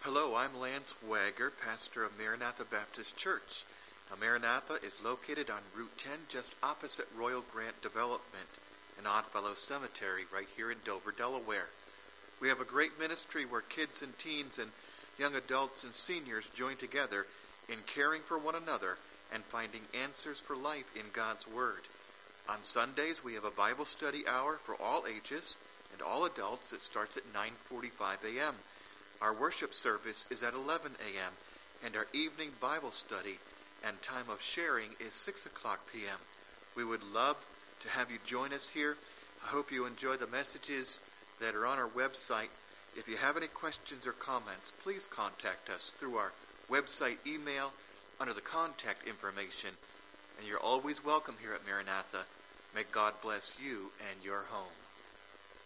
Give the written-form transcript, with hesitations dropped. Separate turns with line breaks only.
Hello, I'm Lance Wagger, pastor of Maranatha Baptist Church. Now, Maranatha is located on Route 10, just opposite Royal Grant Development and Oddfellow Cemetery, right here in Dover, Delaware. We have a great ministry where kids and teens and young adults and seniors join together in caring for one another and finding answers for life in God's Word. On Sundays, we have a Bible study hour for all ages and all adults. It starts at 9:45 a.m. Our worship service is at 11 a.m., and our evening Bible study and time of sharing is 6 o'clock p.m. We would love to have you join us here. I hope you enjoy the messages that are on our website. If you have any questions or comments, please contact us through our website email under the contact information. And you're always welcome here at Maranatha. May God bless you and your home.